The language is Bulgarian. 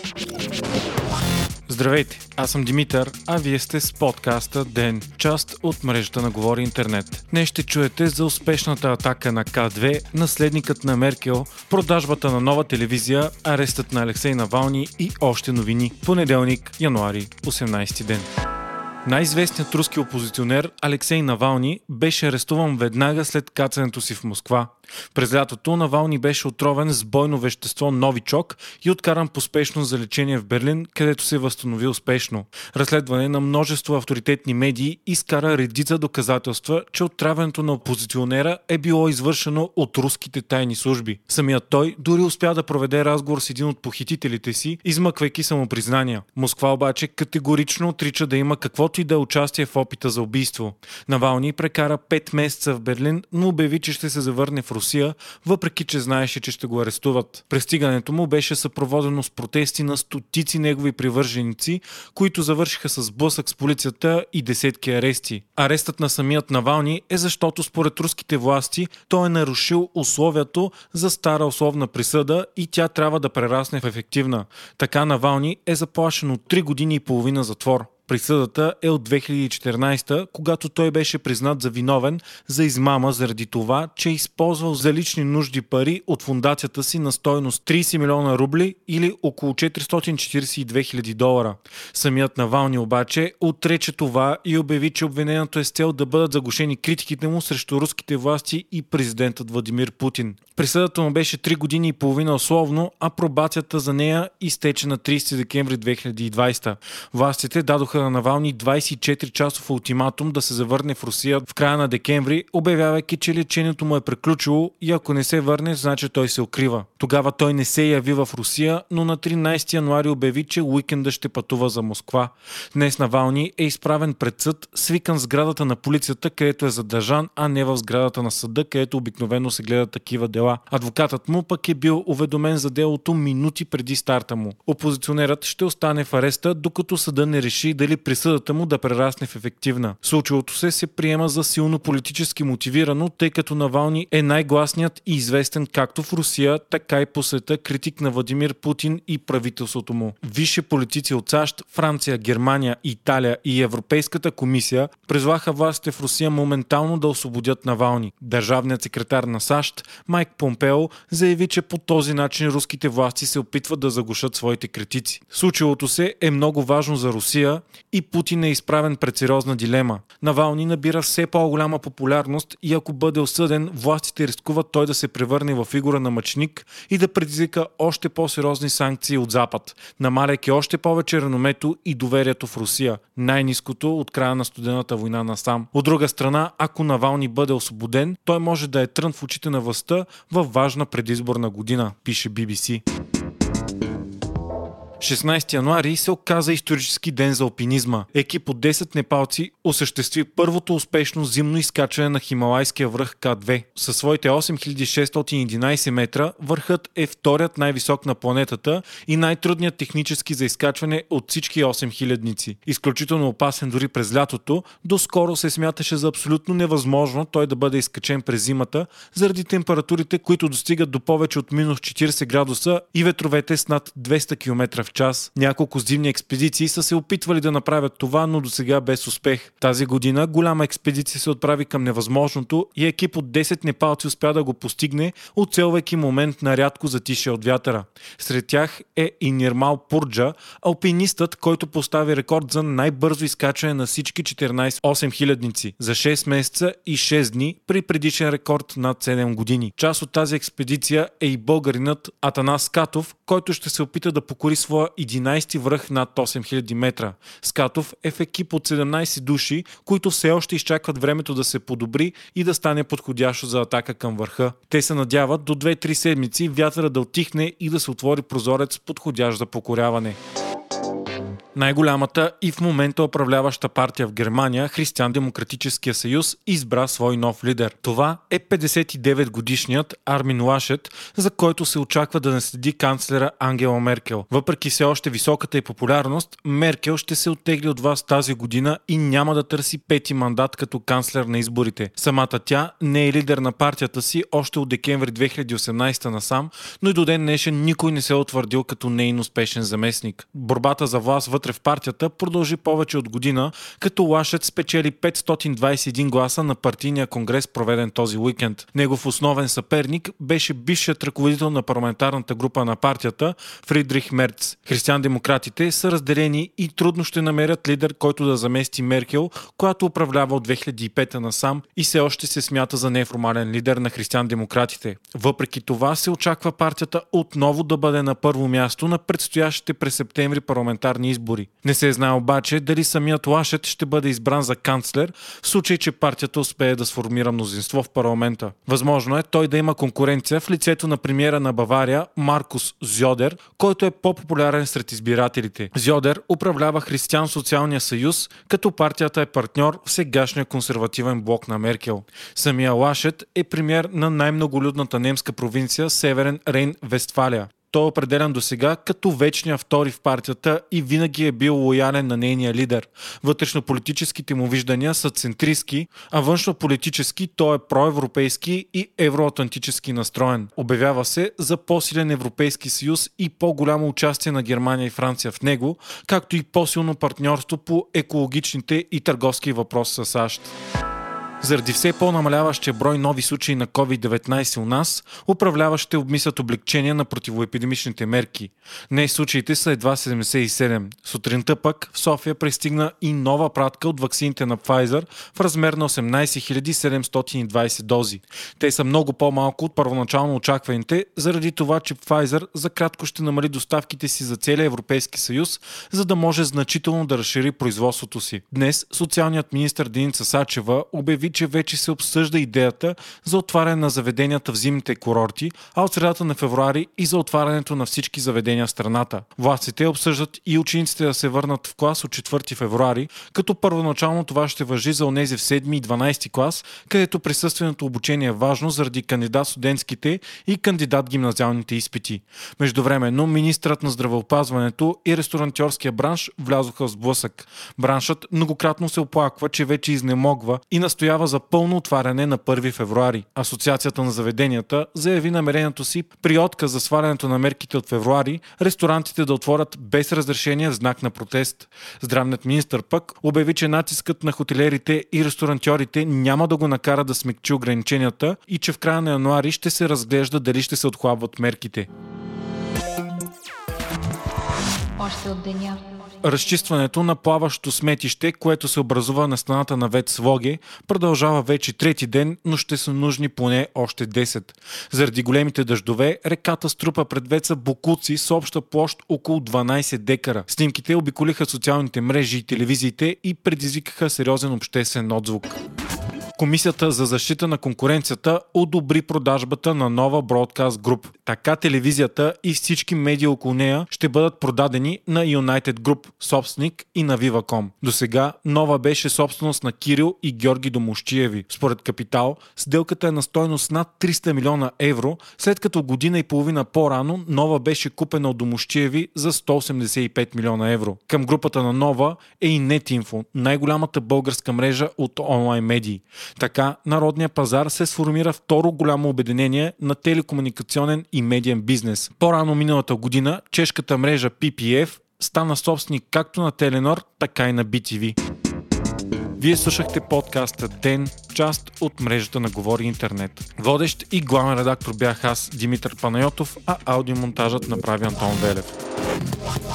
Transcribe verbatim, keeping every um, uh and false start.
Здравейте, аз съм Димитър, а вие сте с подкаста Ден, част от мрежата на Говори Интернет. Днес ще чуете за успешната атака на К две, наследникът на Меркел, продажбата на нова телевизия, арестът на Алексей Навални и още новини. Понеделник, януари, осемнайсети ден. Най-известният руски опозиционер Алексей Навални беше арестуван веднага след кацането си в Москва. През лятото Навални беше отровен с бойно вещество новичок и откаран поспешно за лечение в Берлин, където се възстанови успешно. Разследване на множество авторитетни медии изкара редица доказателства, че отравянето на опозиционера е било извършено от руските тайни служби. Самият той дори успя да проведе разговор с един от похитителите си, измъквайки самопризнания. Москва обаче категорично отрича да има каквото и да е участие в опита за убийство. Навални прекара пет месеца в Берлин, но обяви, че ще се завърне в Русия, въпреки че знаеше, че ще го арестуват. Пристигането му беше съпроводено с протести на стотици негови привърженици, които завършиха с блъсък с полицията и десетки арести. Арестът на самият Навални е защото според руските власти той е нарушил условието за стара условна присъда и тя трябва да прерасне в ефективна. Така Навални е заплашен от три години и половина затвор. Присъдата е от две хиляди и четиринайсета, когато той беше признат за виновен за измама заради това, че е използвал за лични нужди пари от фондацията си на стойност трийсет милиона рубли или около четиристотин четирийсет и две хиляди долара. Самият Навални обаче отрече това и обяви, че обвинението е с цел да бъдат заглушени критиките му срещу руските власти и президентът Владимир Путин. Присъдата му беше три години и половина условно, а пробацията за нея изтече на трийсети декември две хиляди и двайсета. Властите дадоха на Навални двайсет и четири часов ултиматум да се завърне в Русия в края на декември, обявявайки, че лечението му е приключило и ако не се върне, значи той се укрива. Тогава той не се яви в Русия, но на тринайсети януари обяви, че уикенда ще пътува за Москва. Днес Навални е изправен пред съд, свикан в сградата на полицията, където е задържан, а не в сградата на съда, където обикновено се гледат такива дела. Адвокатът му пък е бил уведомен за делото минути преди старта му. Опозиционерът ще остане в ареста, докато съда не реши дали присъдата му да прерасне в ефективна. Случилото се се приема за силно политически мотивирано, тъй като Навални е най-гласният и известен както в Русия, така и по света критик на Владимир Путин и правителството му. Висши политици от САЩ, Франция, Германия, Италия и Европейската комисия призваха властите в Русия моментално да освободят Навални. Държавният секретар на САЩ, Майк Помпео, заяви, че по този начин руските власти се опитват да заглушат своите критици. Случилото се е много важно за Русия и Путин е изправен пред сериозна дилема. Навални набира все по-голяма популярност и ако бъде осъден, властите рискуват той да се превърне в фигура на мъченик и да предизвика още по-сериозни санкции от Запад, намаляйки още повече реномето и доверието в Русия, най-ниското от края на студената война насам. От друга страна, ако Навални бъде освободен, той може да е трън в очите на властта във важна предизборна година, пише Би Би Си. шестнайсети януари се оказа исторически ден за алпинизма. Екип от десет непалци осъществи първото успешно зимно изкачване на Хималайския връх К две. Със своите осем хиляди шестстотин и единайсет метра върхът е вторият най-висок на планетата и най-трудният технически за изкачване от всички осем хилядници. Изключително опасен дори през лятото, доскоро се смяташе за абсолютно невъзможно той да бъде изкачен през зимата заради температурите, които достигат до повече от минус четирийсет градуса и ветровете с над двеста километра в час. Няколко зимни експедиции са се опитвали да направят това, но досега без успех. Тази година голяма експедиция се отправи към невъзможното и екип от десет непалци успя да го постигне, оцелвайки момент на рядко затишие от вятъра. Сред тях е и Нирмал Пурджа, алпинистът, който постави рекорд за най-бързо изкачване на всички четиринайсет осем хилядници за шест месеца и шест дни при предишен рекорд над седем години. Част от тази експедиция е и българинът Атанас Скатов, който ще се опита да покори своя единайсети връх над осем хиляди метра. Скатов е в екип от седемнайсет души, които все още изчакват времето да се подобри и да стане подходящо за атака към върха. Те се надяват до две-три седмици вятъра да отихне и да се отвори прозорец подходящ за покоряване. Най-голямата и в момента управляваща партия в Германия, Християн-демократическия съюз, избра свой нов лидер. Това е петдесет и девет годишният Армин Лашет, за който се очаква да наследи канцлера Ангела Меркел. Въпреки все още високата й популярност, Меркел ще се оттегли от власт тази година и няма да търси пети мандат като канцлер на изборите. Самата тя не е лидер на партията си още от декември две хиляди и осемнадесета насам, но и до ден днешен никой не се е утвърдил като нейн успешен заместник. Борбата за власт вътре в партията продължи повече от година, като Лашет спечели петстотин двадесет и един гласа на партийния конгрес, проведен този уикенд. Негов основен съперник беше бившият ръководител на парламентарната група на партията Фридрих Мерц. Християн-демократите са разделени и трудно ще намерят лидер, който да замести Меркел, която управлява от две хиляди и пета насам и все още се смята за неформален лидер на християн-демократите. Въпреки това се очаква партията отново да бъде на първо място на предстоящите през септември парламентарни избори. Не се знае обаче дали самият Лашет ще бъде избран за канцлер, в случай, че партията успее да сформира мнозинство в парламента. Възможно е той да има конкуренция в лицето на премиера на Бавария Маркус Зьодер, който е по-популярен сред избирателите. Зьодер управлява Християн-социалния съюз, като партията е партньор в сегашния консервативен блок на Меркел. Самия Лашет е премиер на най-многолюдната немска провинция Северен Рейн-Вестфалия. Той е определен досега като вечния втори в партията и винаги е бил лоялен на нейния лидер. Вътрешнополитическите му виждания са центристски, а външнополитически той е проевропейски и евроатлантически настроен. Обявява се за по-силен Европейски съюз и по-голямо участие на Германия и Франция в него, както и по-силно партньорство по екологичните и търговски въпроси с САЩ. Заради все по-намаляващия брой нови случаи на ковид деветнадесет у нас, управляващите обмислят облегчения на противоепидемичните мерки. Днес случаите са едва седемдесет и седем. Сутринта пък в София пристигна и нова пратка от ваксините на Pfizer в размер на осемнадесет хиляди седемстотин и двадесет дози. Те са много по-малко от първоначално очакваните, заради това, че Pfizer за кратко ще намали доставките си за целия Европейски съюз, за да може значително да разшири производството си. Днес социалният министър Деница Сачева обяви, че вече се обсъжда идеята за отваряне на заведенията в зимните курорти, а от средата на февруари и за отварянето на всички заведения в страната. Властите обсъждат и учениците да се върнат в клас от четвърти февруари, като първоначално това ще важи за онези в седми и дванадесети клас, където присъственото обучение е важно заради кандидат-студентските и кандидат-гимназиалните изпити. Междувременно министърът на здравеопазването и ресторантьорския бранш влязоха в сблъсък. Браншът многократно се оплаква, че вече изнемогва и настоява за пълно отваряне на първи февруари. Асоциацията на заведенията заяви намерението си при отказ за свалянето на мерките от февруари, ресторантите да отворят без разрешение в знак на протест. Здравният министър пък обяви, че натискът на хотелерите и ресторантьорите няма да го накара да смекчи ограниченията и че в края на януари ще се разглежда дали ще се отхлабват мерките. Още от деня. Разчистването на плаващото сметище, което се образува на стената на ВЕЦ Своге, продължава вече трети ден, но ще са нужни поне още десет. Заради големите дъждове, реката струпа пред ВЕЦа боклуци с обща площ около дванадесет декара. Снимките обиколиха социалните мрежи и телевизиите и предизвикаха сериозен обществен отзвук. Комисията за защита на конкуренцията одобри продажбата на Нова Broadcast Group. Така телевизията и всички медии около нея ще бъдат продадени на United Group, собственик и на Viva.com. Досега Нова беше собственост на Кирил и Георги Домощиеви. Според Капитал, сделката е на стойност над триста милиона евро, след като година и половина по-рано Нова беше купена от Домощиеви за сто осемдесет и пет милиона евро. Към групата на Нова е и Нетинфо, най-голямата българска мрежа от онлайн медии. Така, народният пазар се сформира второ голямо обединение на телекомуникационен и медиен бизнес. По-рано миналата година чешката мрежа Пи Пи Еф стана собственик както на Теленор, така и на Би Ти Ви. Вие слушахте подкаста Ден, част от мрежата на Говори Интернет. Водещ и главен редактор бях аз, Димитър Панайотов, а аудиомонтажът направи Антон Велев.